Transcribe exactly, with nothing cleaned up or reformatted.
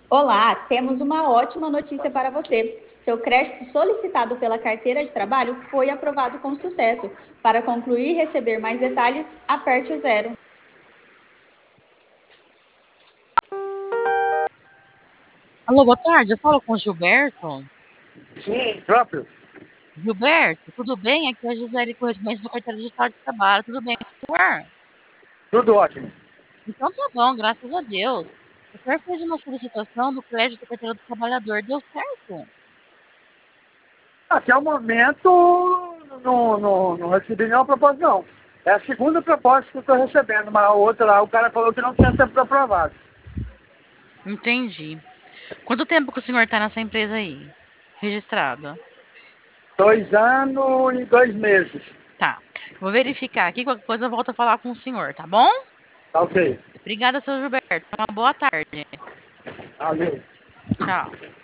Olá, temos uma ótima notícia para você. Seu crédito solicitado pela carteira de trabalho foi aprovado com sucesso. Para concluir e receber mais detalhes, aperte o zero. Alô, boa tarde. Eu falo com o Gilberto. Sim, próprio. Gilberto, tudo bem? Aqui é a Gisele Correspondente da Carteira Digital de Trabalho. Tudo bem, senhor? Tudo ótimo. Então tá bom, graças a Deus. O senhor fez uma solicitação do crédito da Carteira do Trabalhador. Deu certo? Até o momento não, não, não recebi nenhuma proposta, não. É a segunda proposta que eu estou recebendo, mas a outra lá, o cara falou que não tinha tempo aprovado. Entendi. Quanto tempo que o senhor tá nessa empresa aí? Registrado? Dois anos e dois meses. Tá. Vou verificar aqui, qualquer coisa eu volto a falar com o senhor, tá bom? Tá ok. Obrigada, seu Gilberto. Uma boa tarde. Valeu. Tchau.